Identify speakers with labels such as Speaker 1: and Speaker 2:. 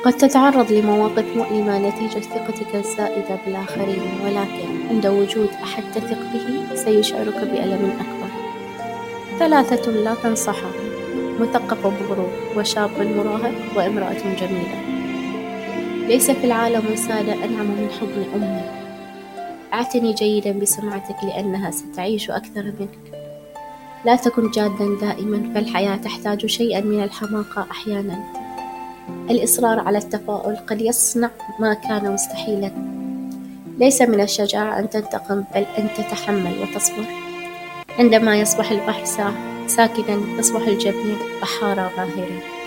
Speaker 1: قد تتعرض لمواقف مؤلمة نتيجة ثقتك الزائدة بالآخرين، ولكن عند وجود أحد تثق به سيشعرك بألم أكبر. 3 لا تنصحهم: مثقف مغرور، وشاب مراهق، وامرأة جميلة. ليس في العالم وسادة أنعم من حضن أمي. اعتني جيدا بسمعتك لأنها ستعيش أكثر منك. لا تكن جادا دائما، فالحياة تحتاج شيئا من الحماقة أحيانا. الإصرار على التفاؤل قد يصنع ما كان مستحيلا. ليس من الشجاعة أن تنتقم، بل أن تتحمل وتصبر. عندما يصبح البحر ساكنا يصبح الجميع بحارة باهرين.